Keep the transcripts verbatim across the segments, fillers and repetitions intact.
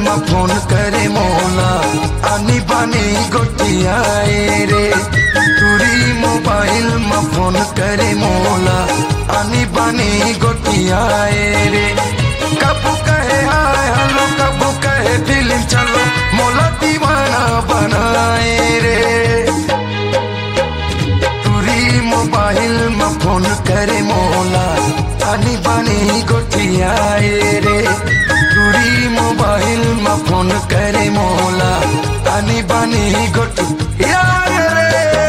में फोन करे मोला आनी बानी गोटियाए रे। तुरी मोबाइल में फोन करे मोला आनी बानी गोटियाए रे। कबू कहे हाय हेलो कबू कहे फिल्म चलो मोला दीवाना बनाए रे। तुरी मोबाइल में फोन करे मोला आनी बानी गोटियाए रे। तुरी मोबाइल में फोन करे मोला आनी बानी गोटियाए रे।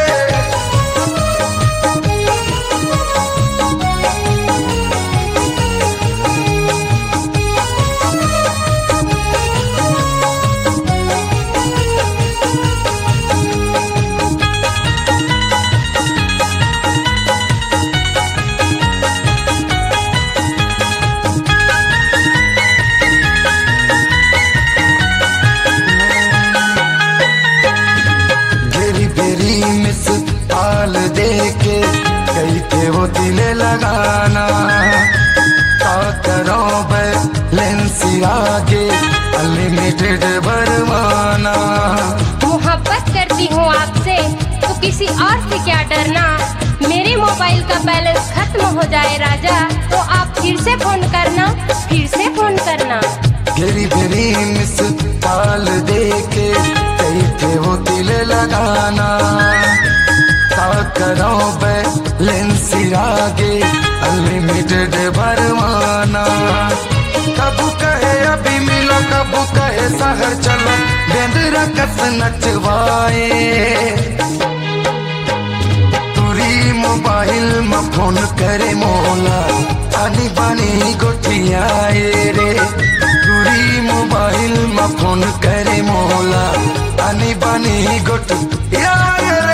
मिस आल देके कई थे वो दिले लगाना का करो बैलेंस आगे अनलिमिटेड भरवाना। मोहब्बत करती हूँ आपसे तो किसी और से क्या डरना। मेरे मोबाइल का बैलेंस खत्म हो जाए राजा तो आप फिर से फोन करना फिर से फोन करना। घेरी घेरी मिस आल देके कई थे वो दिले लगाना का करो बैलेंस आगे अनलिमिटेड भरवाना। कबू कहे अभी मिलो कबू कहे शहर चलो बेंदरा कस नचवाए। तुरी मोबाइल में फोन करे मोला आनी बानी गोटियाए रे। तुरी मोबाइल में फोन करे मोला आनी बानी गोटियाए रे।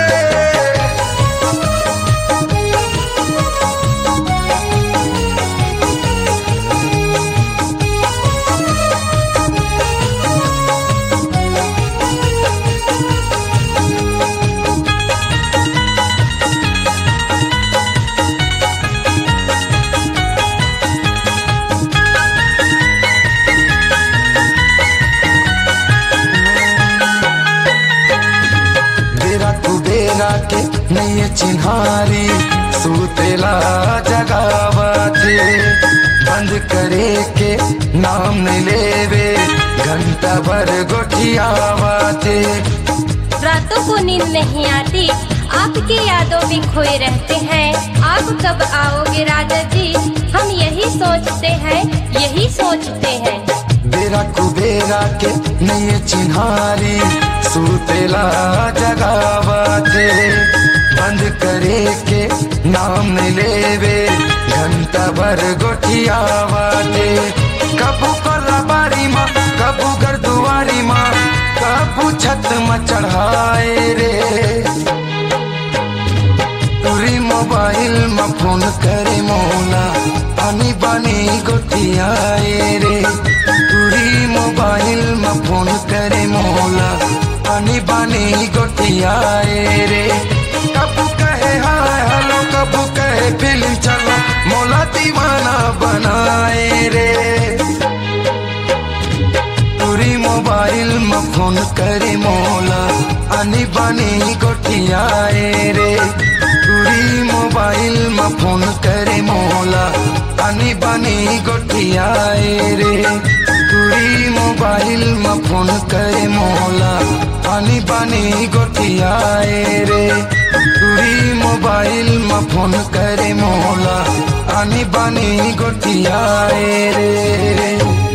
के नई चिन्हारी सूतेला जगावते बंद करे के नाम नहीं लेवे घंटा भर गोठियावते। रातों को नींद नहीं आती आपकी यादों में खोए रहते हैं। आप कब आओगे राजा जी हम यही सोचते हैं यही सोचते हैं। बेरा कुबेरा के नई चिन्हारी सूतेला जगावते बंद करे के नाम नहीं लेवे घंटा भर गोठियावते। कबू कोला बारी माँ कबू घर दुआरी माँ कबू छत में चढ़ाए रे। तुरी मोबाइल में फोन करे मोला आनी बानी गोटियाए रे। तुरी मोबाइल में फोन करे मोला आनी बानी गोटियाए रे। कबू कहे हाय हेलो कबू कहे फिल्म चलो मोला दीवाना बनाए रे। तुरी मोबाइल में फोन करे मोला आनी बानी गोटियाए रे। तुरी मोबाइल में फोन करे मोला आनी बानी गोटियाए रे। तुरी मोबाइल में फोन करे मोला आनी बानी गोटियाए रे। तुरी मोबाइल में फोन करे मोला आनी बानी गोटियाए रे।